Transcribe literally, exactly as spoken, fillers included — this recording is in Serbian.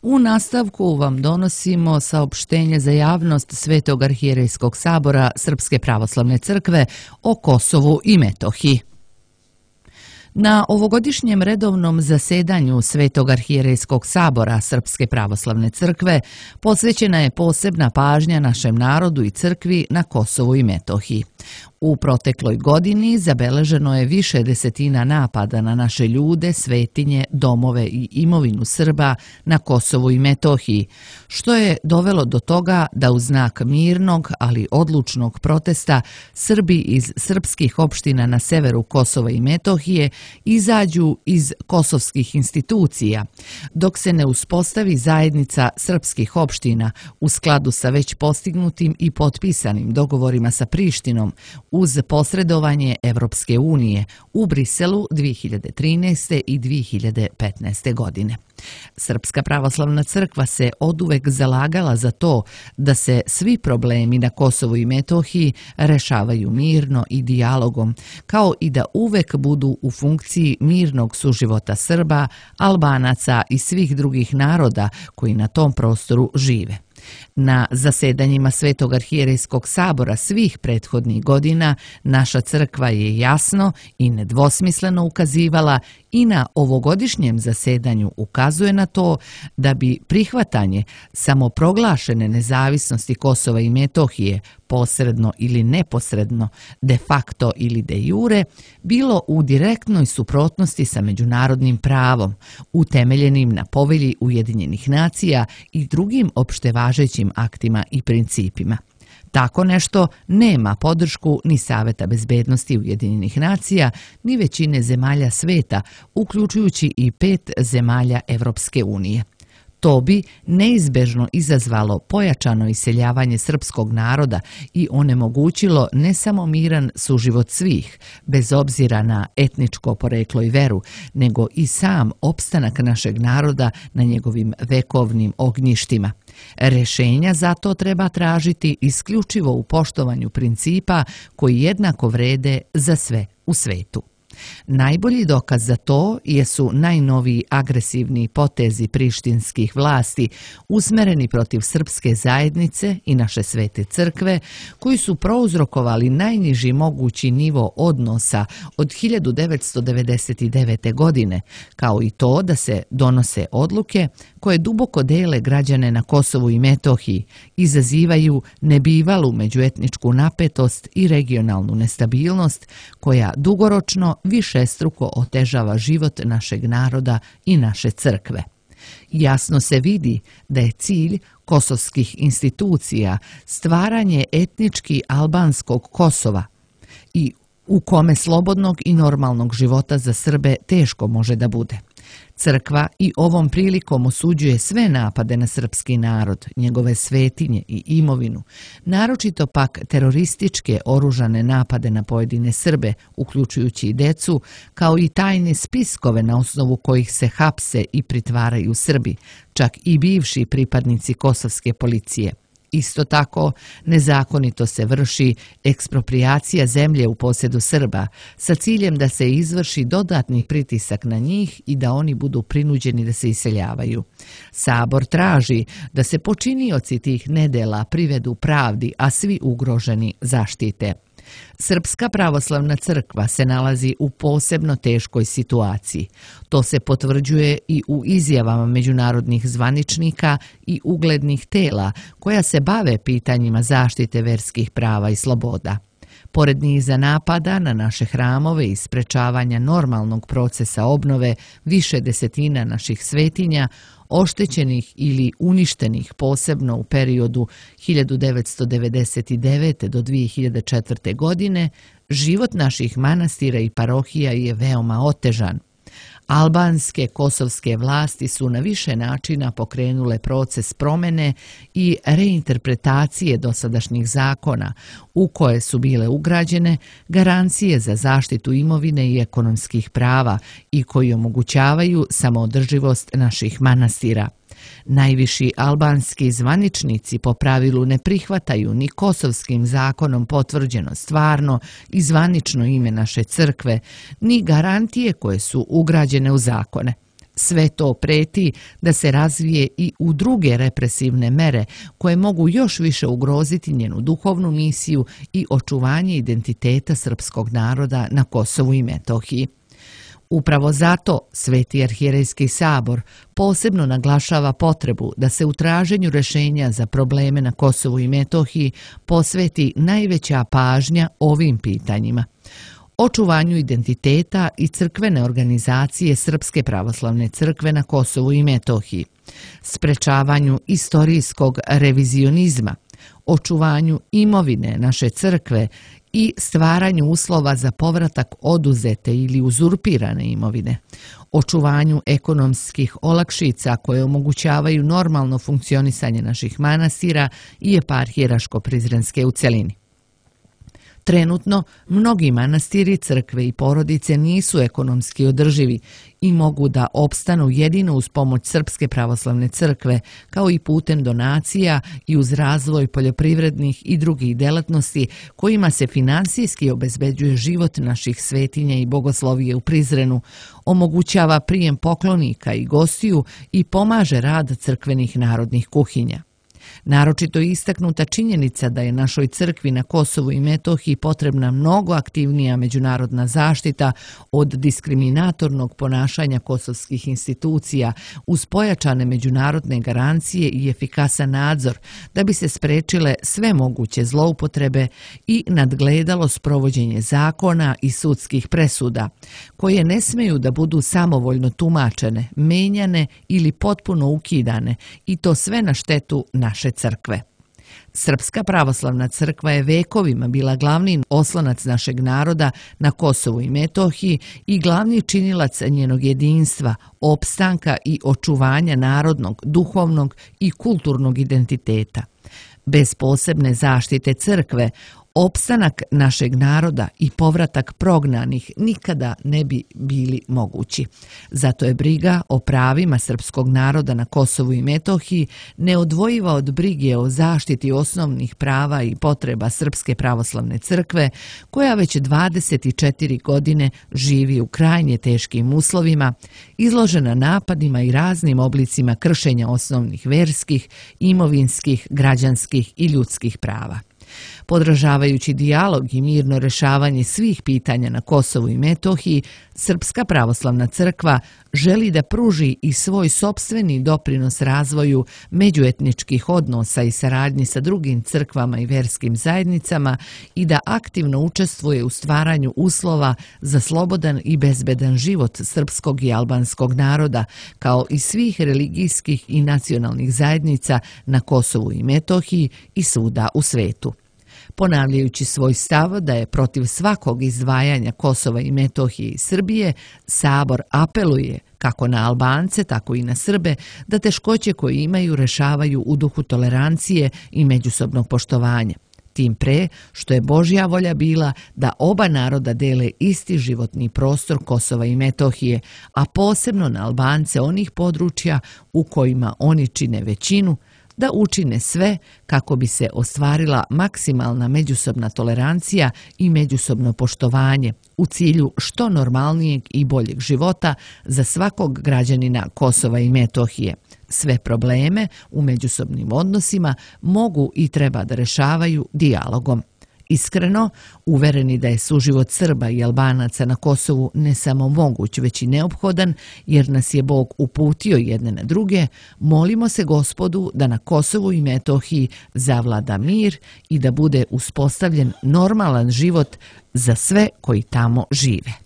U nastavku vam donosimo saopštenje za javnost Svetog arhijerejskog sabora Srpske pravoslavne crkve o Kosovu i Metohiji. Na ovogodišnjem redovnom zasedanju Svetog arhijerejskog sabora Srpske pravoslavne crkve posvećena je posebna pažnja našem narodu i crkvi na Kosovu i Metohiji. U protekloj godini zabeleženo je više desetina napada na naše ljude, svetinje, domove i imovinu Srba na Kosovu i Metohiji, što je dovelo do toga da u znak mirnog, ali odlučnog protesta Srbi iz srpskih opština na severu Kosova i Metohije izađu iz kosovskih institucija, dok se ne uspostavi zajednica srpskih opština u skladu sa već postignutim i potpisanim dogovorima sa Prištinom uz posredovanje Evropske unije u Briselu dvije hiljade trinaeste. i dvije hiljade petnaeste. godine. Srpska pravoslavna crkva se oduvek zalagala za to da se svi problemi na Kosovu i Metohiji rešavaju mirno i dijalogom, kao i da uvek budu u funkciji mirnog suživota Srba, Albanaca i svih drugih naroda koji na tom prostoru žive. Na zasedanjima Svetog arhijerejskog sabora svih prethodnih godina naša crkva je jasno i nedvosmisleno ukazivala i na ovogodišnjem zasedanju ukazuje na to da bi prihvatanje samoproglašene nezavisnosti Kosova i Metohije posredno ili neposredno, de facto ili de jure, bilo u direktnoj suprotnosti sa međunarodnim pravom, utemeljenim na Povelji Ujedinjenih nacija i drugim opštevažećim aktima i principima. Tako nešto nema podršku ni Saveta bezbednosti Ujedinjenih nacija, ni većine zemalja sveta, uključujući i pet zemalja Evropske unije. To bi neizbežno izazvalo pojačano iseljavanje srpskog naroda i onemogućilo ne samo miran suživot svih, bez obzira na etničko poreklo i veru, nego i sam opstanak našeg naroda na njegovim vekovnim ognjištima. Rešenja za to treba tražiti isključivo u poštovanju principa koji jednako vrede za sve u svetu. Najbolji dokaz za to jesu najnoviji agresivni potezi prištinskih vlasti usmereni protiv srpske zajednice i naše svete crkve, koji su prouzrokovali najniži mogući nivo odnosa od hiljadu devetsto devedeset devete. godine, kao i to da se donose odluke koje duboko dele građane na Kosovu i Metohiji, izazivaju nebivalu međuetničku napetost i regionalnu nestabilnost koja dugoročno višestruko otežava život našeg naroda i naše crkve. Jasno se vidi da je cilj kosovskih institucija stvaranje etnički albanskog Kosova i u kome slobodnog i normalnog života za Srbe teško može da bude. Crkva i ovom prilikom osuđuje sve napade na srpski narod, njegove svetinje i imovinu, naročito pak terorističke oružane napade na pojedine Srbe, uključujući i decu, kao i tajne spiskove na osnovu kojih se hapse i pritvaraju Srbi, čak i bivši pripadnici kosovske policije. Isto tako, nezakonito se vrši eksproprijacija zemlje u posjedu Srba sa ciljem da se izvrši dodatni pritisak na njih i da oni budu prinuđeni da se iseljavaju. Sabor traži da se počinioci tih nedela privedu pravdi, a svi ugroženi zaštite. Srpska pravoslavna crkva se nalazi u posebno teškoj situaciji. To se potvrđuje i u izjavama međunarodnih zvaničnika i uglednih tela koja se bave pitanjima zaštite verskih prava i sloboda. Pored niza napada na naše hramove i sprečavanja normalnog procesa obnove više desetina naših svetinja, oštećenih ili uništenih posebno u periodu hiljadu devetsto devedeset devete. do dvije hiljade četvrte. godine, život naših manastira i parohija je veoma otežan. Albanske kosovske vlasti su na više načina pokrenule proces promene i reinterpretacije dosadašnjih zakona u koje su bile ugrađene garancije za zaštitu imovine i ekonomskih prava i koji omogućavaju samoodrživost naših manastira. Najviši albanski zvaničnici po pravilu ne prihvataju ni kosovskim zakonom potvrđeno stvarno i zvanično ime naše crkve, ni garantije koje su ugrađene u zakone. Sve to preti da se razvije i u druge represivne mere koje mogu još više ugroziti njenu duhovnu misiju i očuvanje identiteta srpskog naroda na Kosovu i Metohiji. Upravo zato Sveti arhijerejski sabor posebno naglašava potrebu da se u traženju rješenja za probleme na Kosovu i Metohiji posveti najveća pažnja ovim pitanjima: očuvanju identiteta i crkvene organizacije Srpske pravoslavne crkve na Kosovu i Metohiji, sprečavanju istorijskog revizionizma, očuvanju imovine naše crkve i stvaranju uslova za povratak oduzete ili uzurpirane imovine, očuvanju ekonomskih olakšica koje omogućavaju normalno funkcionisanje naših manastira i eparhije Raško-Prizrenske u celini. Trenutno, mnogi manastiri, crkve i porodice nisu ekonomski održivi i mogu da opstanu jedino uz pomoć Srpske pravoslavne crkve, kao i putem donacija i uz razvoj poljoprivrednih i drugih delatnosti kojima se finansijski obezbeđuje život naših svetinja i bogoslovije u Prizrenu, omogućava prijem poklonika i gostiju i pomaže rad crkvenih narodnih kuhinja. Naročito je istaknuta činjenica da je našoj crkvi na Kosovu i Metohiji potrebna mnogo aktivnija međunarodna zaštita od diskriminatornog ponašanja kosovskih institucija uz pojačane međunarodne garancije i efikasan nadzor da bi se sprečile sve moguće zloupotrebe i nadgledalo sprovođenje zakona i sudskih presuda, koje ne smeju da budu samovoljno tumačene, menjane ili potpuno ukidane, i to sve na štetu naše crkve. Srpska pravoslavna crkva je vekovima bila glavni oslonac našeg naroda na Kosovu i Metohiji i glavni činilac njenog jedinstva, opstanka i očuvanja narodnog, duhovnog i kulturnog identiteta. Bez posebne zaštite crkve, opstanak našeg naroda i povratak prognanih nikada ne bi bili mogući. Zato je briga o pravima srpskog naroda na Kosovu i Metohiji neodvojiva od brige o zaštiti osnovnih prava i potreba Srpske pravoslavne crkve, koja već dvadeset četiri godine živi u krajnje teškim uslovima, izložena napadima i raznim oblicima kršenja osnovnih verskih, imovinskih, građanskih i ljudskih prava. Podražavajući dijalog i mirno rešavanje svih pitanja na Kosovu i Metohiji, Srpska pravoslavna crkva želi da pruži i svoj sopstveni doprinos razvoju međuetničkih odnosa i saradnji sa drugim crkvama i verskim zajednicama i da aktivno učestvuje u stvaranju uslova za slobodan i bezbedan život srpskog i albanskog naroda, kao i svih religijskih i nacionalnih zajednica na Kosovu i Metohiji i svuda u svetu. Ponavljajući svoj stav da je protiv svakog izdvajanja Kosova i Metohije i Srbije, Sabor apeluje kako na Albance, tako i na Srbe da teškoće koje imaju rešavaju u duhu tolerancije i međusobnog poštovanja. Tim pre što je Božja volja bila da oba naroda dele isti životni prostor Kosova i Metohije, a posebno na Albance onih područja u kojima oni čine većinu, da učine sve kako bi se ostvarila maksimalna međusobna tolerancija i međusobno poštovanje u cilju što normalnijeg i boljeg života za svakog građanina Kosova i Metohije. Sve probleme u međusobnim odnosima mogu i treba da rešavaju dijalogom. Iskreno, uvereni da je suživot Srba i Albanaca na Kosovu ne samo moguć, već i neophodan, jer nas je Bog uputio jedne na druge, molimo se Gospodu da na Kosovu i Metohiji zavlada mir i da bude uspostavljen normalan život za sve koji tamo žive.